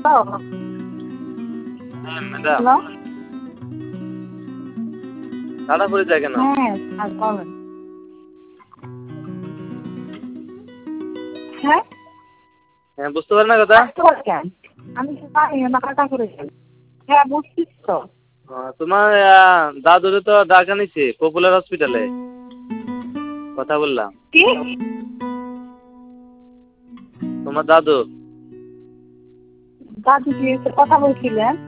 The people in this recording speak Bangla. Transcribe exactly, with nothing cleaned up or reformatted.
হ্যাঁ ম্যাডাম, হ্যালো। তাড়া করে যায় কেন? হ্যাঁ আর বলেন। হ্যাঁ হ্যাঁ বুঝতে পারেন না কথা? আসতে পারে কেন? আমি তো জানি না কাটা করে যাই। হ্যাঁ বুঝছিস তো। আহ, তোমার আহ, দাদুরে তো ডাকা নিছে পপুলার হসপিটালে, কথা বললাম। কি? তোমার দাদু দাদু কি এসে কথা বলছিলেন?